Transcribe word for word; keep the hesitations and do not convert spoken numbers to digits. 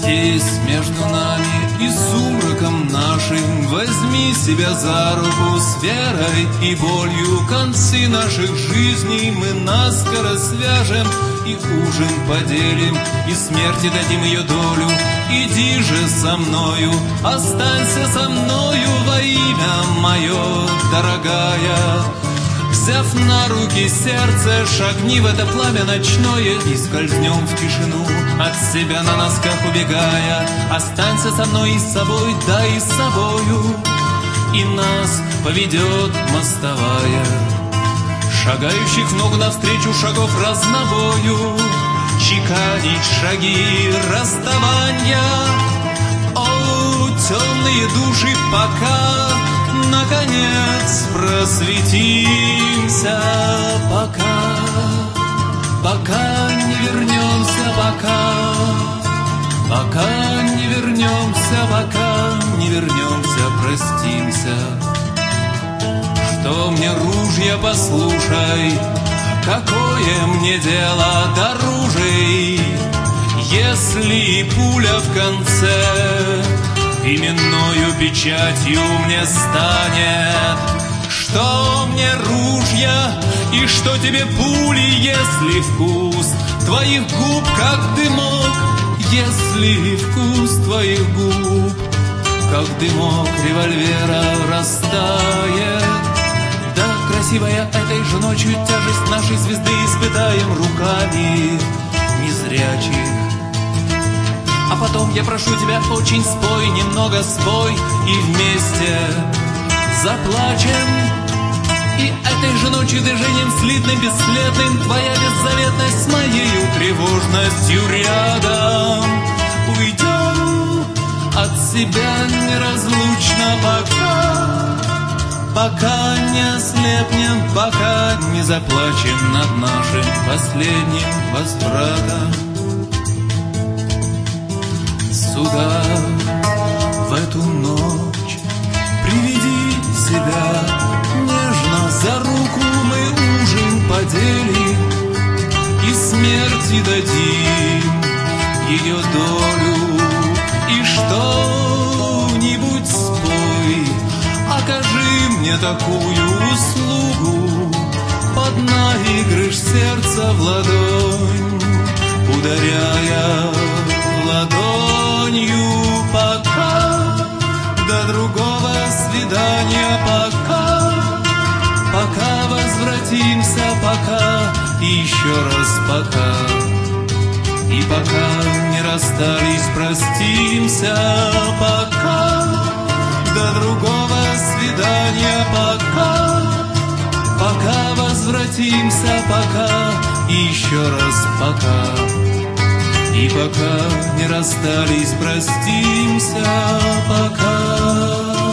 Здесь между нами и сумраком нашим возьми себя за руку, с верой и болью концы наших жизней мы наскоро свяжем, и ужин поделим, и смерти дадим ее долю. Иди же со мною, останься со мною во имя мое, дорогая. Взяв на руки сердце, шагни в это пламя ночное и скользнем в тишину, от себя на носках убегая. Останься со мной и с собой, да и с собою, и нас поведет мостовая, шагающих в ногу навстречу шагов разнобою, чеканить шаги расставания. О, темные души, пока наконец просветимся, пока, пока не вернемся, пока, пока не вернемся, пока не вернемся, простимся. Что мне ружья, послушай, какое мне дело до ружей, если пуля в конце именною печатью мне станет? Что мне ружья и что тебе пули, если вкус твоих губ как дымок, если вкус твоих губ как дымок револьвера растает? Да, красивая, этой же ночью тяжесть нашей звезды испытаем руками незрячих. А потом я прошу тебя, очень спой, немного спой, и вместе заплачем. И этой же ночью движением слитным, бесследным твоя беззаветность с моею тревожностью рядом. Уйдем от себя неразлучно, пока, пока не ослепнем, пока не заплачем над нашим последним возвратом. Сюда, в эту ночь, приведи себя нежно за руку, мы ужин поделим и смерти дадим ее долю. И что-нибудь спой, окажи мне такую услугу, поднаигрышь сердце в ладонь, ударяя ладонью, пока до другого свидания, пока, пока возвратимся, пока, и еще раз пока, и пока не расстались, простимся, пока до другого свидания, пока, пока возвратимся, пока, и еще раз пока. И пока не расстались, простимся, пока.